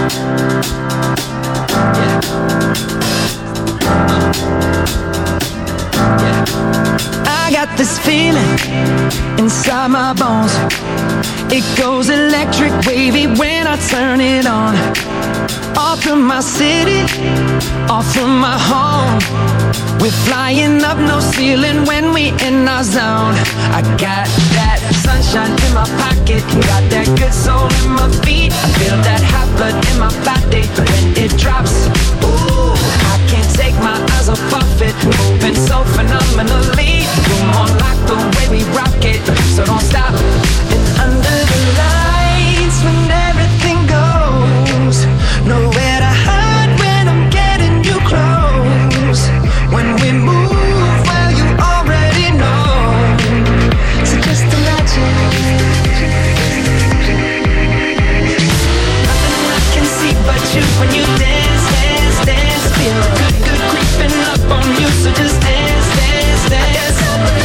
I got this feeling inside my bones. It goes electric wavy when I turn it on. Off from my city, off from my home. We're flying up, no ceiling when we in our zone. I got that sunshine in my pocket, got that good soul in my feet. I feel that hot blood in my body when it drops. Ooh, I can't take my eyes off of it, moving so phenomenally. Room on lock, the way we rock it, so don't stop. And under the lights, when everything goes, nowhere to hide when I'm getting you close. When we move, well, you already know. So just imagine. Nothing I can see but you when you dance, dance, dance. Feel good, good creeping up on you. So just dance, dance, dance.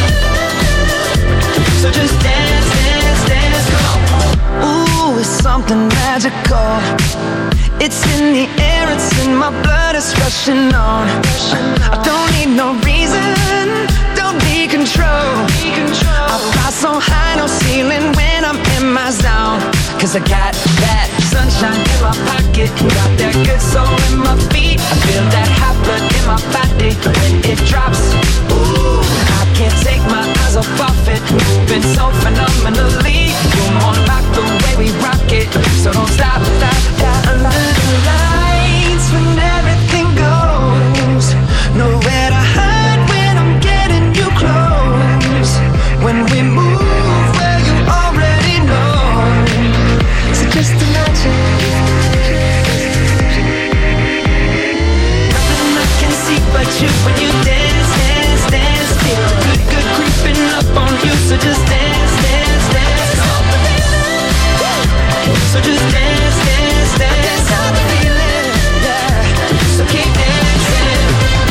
So just dance, dance, dance. Ooh, it's something magical. It's in the air, it's in my blood, it's rushing on. I don't need no reason, don't need control. I fly so high, no ceiling when I'm in my zone. Cause I got that sunshine in my pocket, got that good soul in my feet. I feel that hot blood in my body when it drops. Ooh, I can't take my eyes off of it, moving so phenomenally. You're more like the way we rock it, so don't stop, stop, stop. Under the lights when everything goes, nowhere to hide when I'm getting you close. When we move, well, you already know. So just imagine. Nothing I can see but you when you dance, dance, dance. Feel good, good creeping up on you. So just dance, dance, dance. So just dance, dance, dance. How the feeling, yeah. So keep dancing.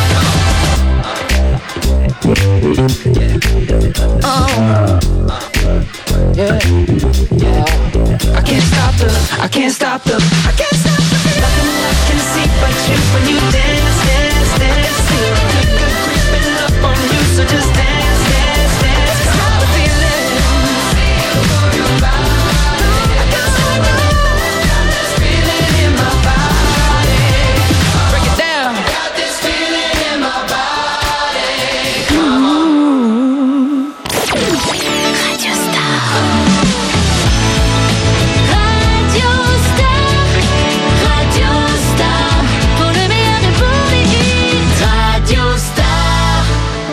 Oh, yeah, yeah. I can't stop the, I can't stop the, I can't stop the feeling. Nothing I can see but you when you dance, dance, dance. Feel good, good creeping up on you. So just dance, dance, dance. Stop the feeling. Feel your body. I can't stop the, got this feeling in my body. Break it down. Got this feeling in my body. Come on. Radio Star. Radio Star. Radio Star. Pour le meilleur et pour les hits. Radio Star.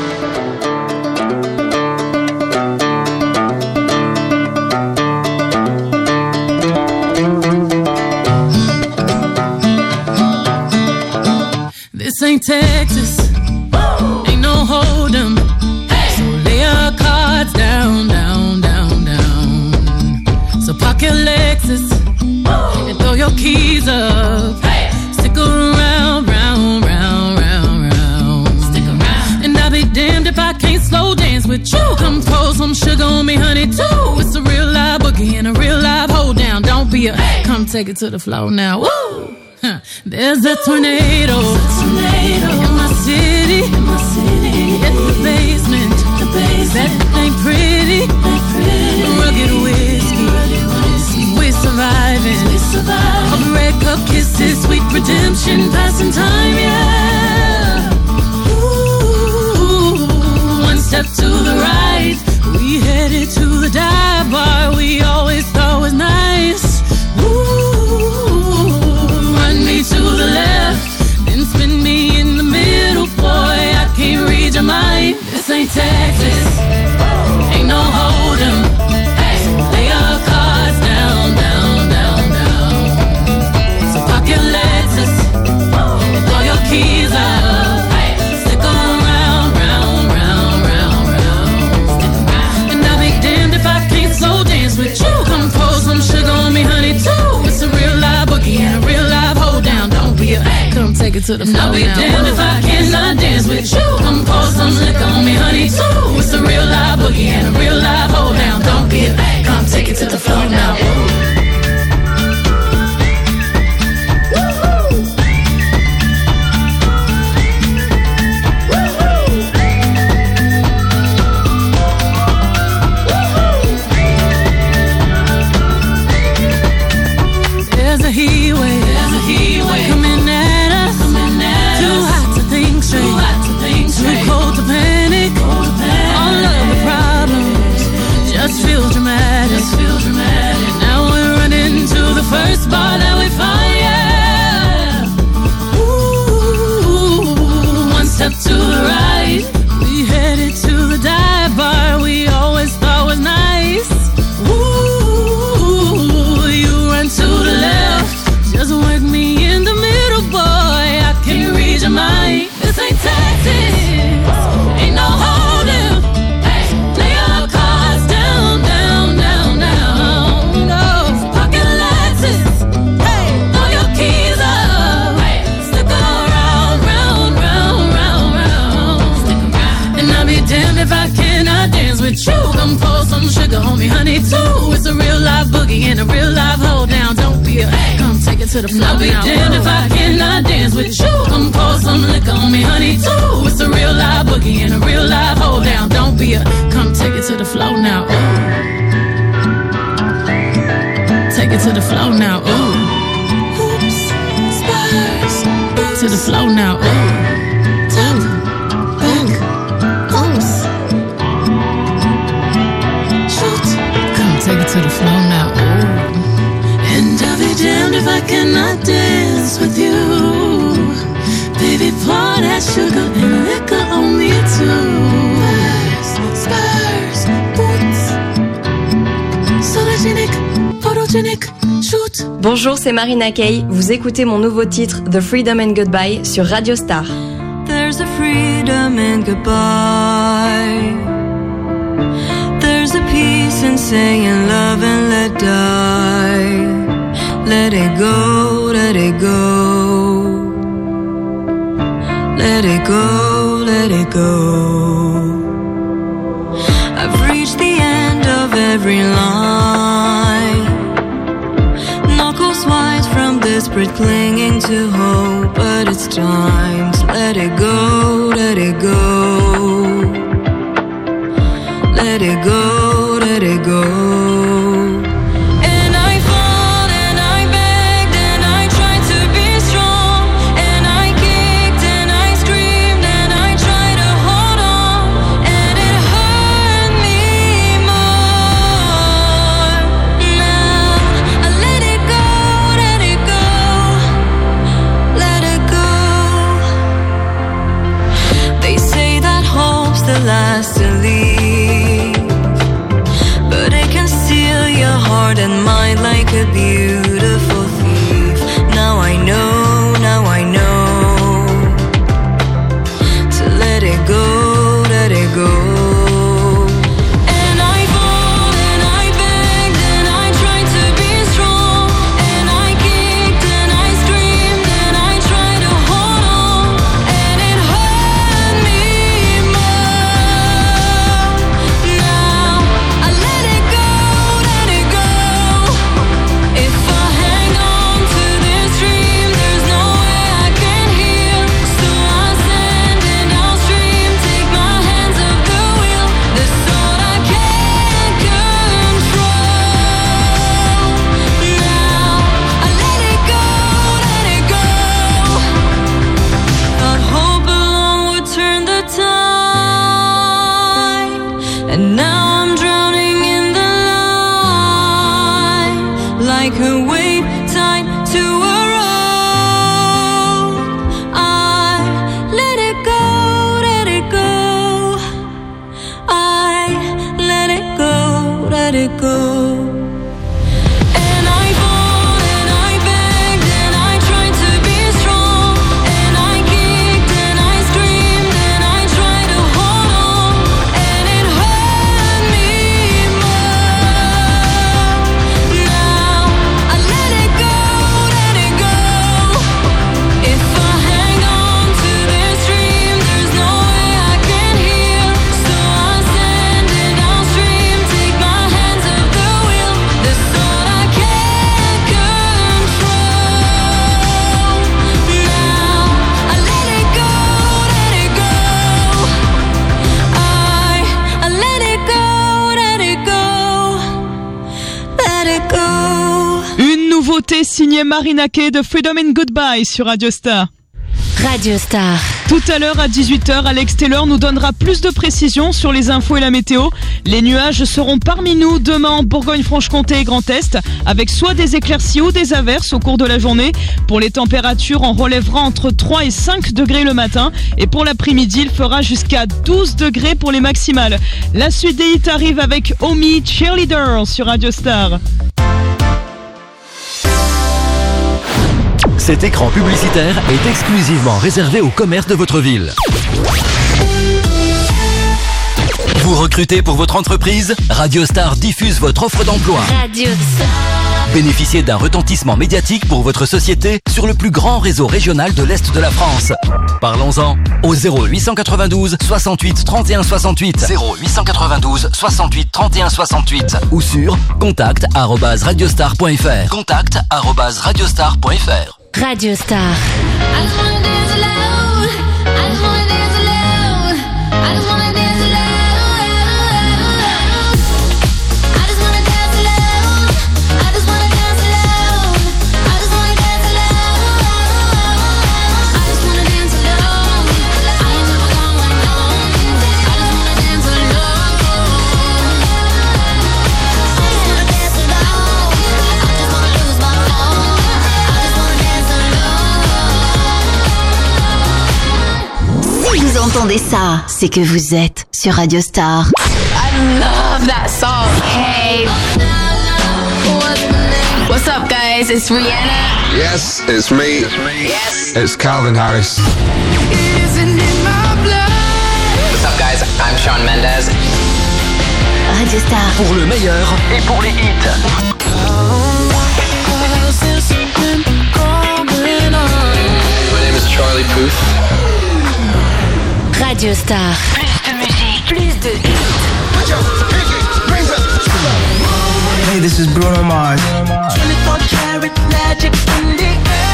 This ain't Texas, ain't no hold'em. So lay your cards down, down, down, down. So park your Lexus and throw your keys up. Stick around, round, round, round, round. Stick around. And I'll be damned if I can't slow dance with you. Come pour some sugar on me, honey, too. It's a real live boogie and a real live hold down. Don't be a, come take it to the floor now. Woo! Huh. There's a tornado, tornado in my city, in my city. In the basement, the basement. That ain't pretty, ain't pretty. Rugged whiskey, rugged whiskey. We're surviving, we're surviving. All the red cup kisses, sweet redemption, passing time, yeah. ain't Texas. Ain't no hold 'em. So lay your cards down, down, down, down. So park your Lexus and throw your keys out. Stick around, round, round, round, round. And I'll be damned if I can't slow dance with you. Come pour some sugar on me, honey, too. It's a real live boogie and a real live hold down. Don't be a come take it to the floor. I'll be damned if I cannot dance with you. Come pour some liquor on me, honey, too. It's a real live boogie and a real live hold down. Don't be a come take it to the floor now. There's a heat wave, there's a heat wave coming at us, coming at too us. Hot to think straight, too hot to think straight, too cold to panic, cold to panic. All of the problems just feel dramatic, just feel dramatic. Now we're running to the first bar that we find, yeah. Ooh, one step to the right, we headed to the dive bar we always thought was nice. Ooh, you run to the left, just work me in the middle, boy. I can't read your mind. This ain't Texas, ain't no holding. Hey, lay your cards down, down, down, down. No, pocket Lexus. Hey, throw your keys up. Hey, stick around, round, round, round, round. Stick around. And I'll be damned if I cannot dance with you. Come pour some sugar on me, honey, too. It's a real live boogie and a real live hold down. Don't be a come take it to the floor. I'll be damned if I cannot dance with you. Come pour some liquor on me, honey, too. It's a real live boogie and a real live hold down. Don't be a come take it to the floor now. Ooh. Take it to the floor now. Ooh. Oops, spurs. To the floor now. Ooh. Top, back, oops. Shoot. Come take it to the floor now. Ooh. And I'll be damned if I cannot dance with you. Baby, pour that sugar and liquor on me too. Spurs, spurs, boots. Sologenic, photogenic, shoot. Bonjour, c'est Marina Kaye. Vous écoutez mon nouveau titre The Freedom and Goodbye sur Radio Star. There's a freedom and goodbye. There's a peace in saying love and let die. Let it go, let it go. Let it go, let it go. I've reached the end of every line. Knuckles white from desperate clinging to hope. But it's time to let it go, let it go. Let it go, let it go. Last to leave, but it can steal your heart and mind like a beautiful thief. Now I know, now I know to let it go, let it go. And I fought and I begged and I tried to be strong. And I kicked and I screamed and I tried to hold on. And it hurt me more. Now I let it go, let it go. If I hang on to this dream, there's no way I can heal. So I send it downstream, take my hands off the wheel. This thought I can't control. Now I let it go, let it go. I I let it go, let it go, let it go. Une nouveauté signée Marina Kaye de Freedom and Goodbye sur Radio Star. Radio Star. Tout à l'heure à dix-huit heures, Alex Taylor nous donnera plus de précisions sur les infos et la météo. Les nuages seront parmi nous demain en Bourgogne-Franche-Comté et Grand Est, avec soit des éclaircies ou des averses au cours de la journée. Pour les températures, on relèvera entre trois et cinq degrés le matin. Et pour l'après-midi, il fera jusqu'à douze degrés pour les maximales. La suite des hits arrive avec Omi Cheerleader sur Radio Star. Cet écran publicitaire est exclusivement réservé au commerce de votre ville. Vous recrutez pour votre entreprise? Radio Star diffuse votre offre d'emploi. Radio Star. Bénéficiez d'un retentissement médiatique pour votre société sur le plus grand réseau régional de l'Est de la France. Parlons-en au zéro huit cent quatre-vingt-douze soixante-huit trente et un soixante-huit. zéro huit cent quatre-vingt-douze soixante-huit trente et un soixante-huit ou sur contact arobase radiostar point fr. contact arobase radiostar point fr. Radio Star. I just wanna dance alone. I just wanna dance alone. I just wanna dance alone. I just wanna dance alone. I just wanna dance alone. I just wanna dance alone. I just wanna dance alone. I ain't never going alone. I just wanna dance alone. I just wanna dance alone. I just wanna lose my phone. I just wanna dance alone. Si vous entendez ça, c'est que vous êtes sur Radio Star. I love that song. Hey. What's up, guys? It's Rihanna. Yes, it's me. Yes. It's Calvin Harris. What's up, guys? I'm Shawn Mendes. Radio Star. Pour le meilleur et pour les hits. My name is Charlie Puth. Radio Star. Plus de musique, plus de hits. Hey, this is Bruno Mars. twenty-four karat magic in the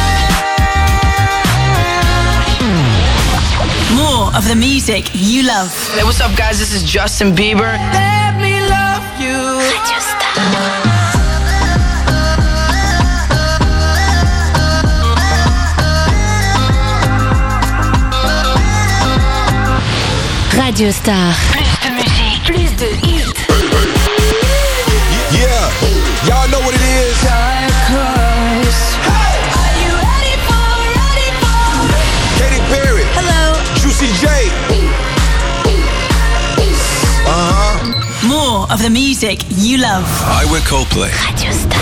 air. More of the music you love. Hey, what's up, guys? This is Justin Bieber. Let me love you. Radio Star. Radio Star. Plus de musique, plus de hits. Yeah, y'all know what it is. Dark horse. Hey. Are you ready for, ready for? Katy Perry. Hello. Juicy J. Uh-huh. More of the music you love. I wear Coldplay. Radio Star.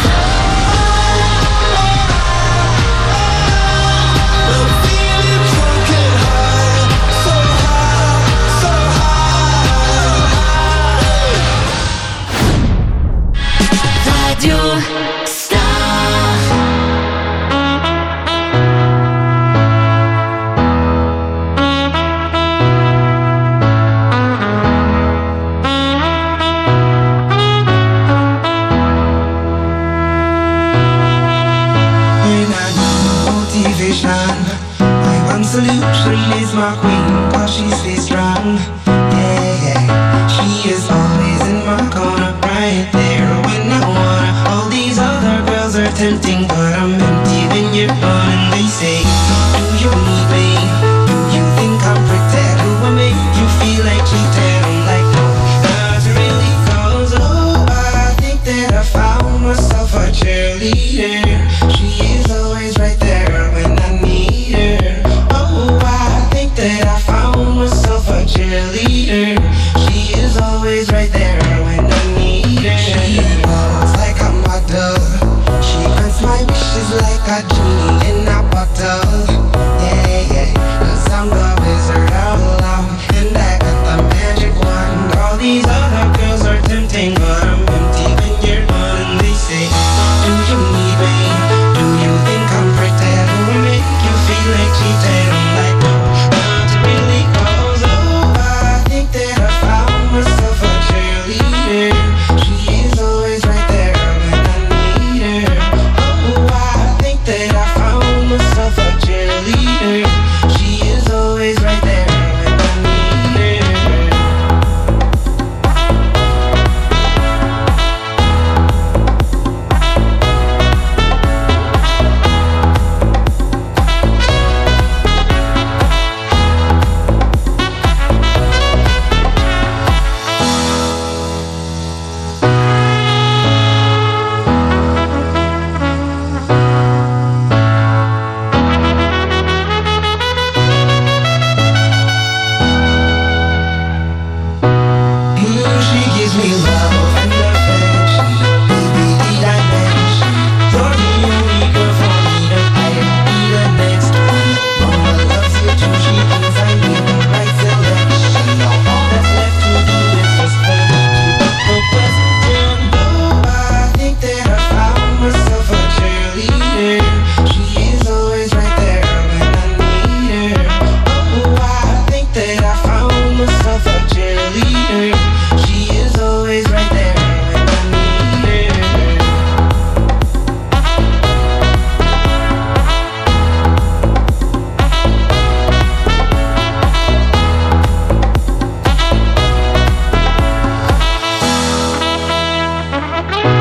Radio Star. When I need motivation, my one solution is my queen, cause she stays strong. Yeah, yeah. She is always in my corner, right there when I wanna. All these other girls are tempting.